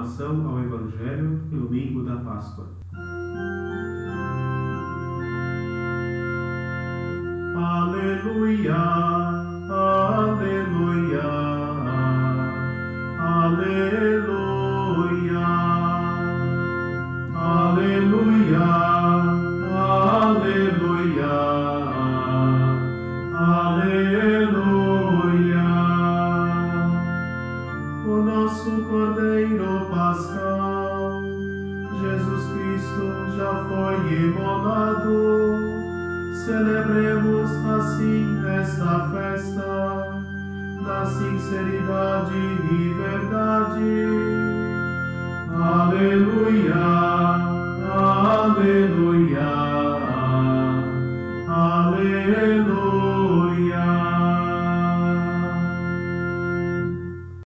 Proclamação ao Evangelho no domingo da Páscoa. Aleluia, aleluia, aleluia, aleluia, aleluia, aleluia. O nosso Cordeiro Pascal, Jesus Cristo, já foi imolado. Celebremos assim esta festa da sinceridade e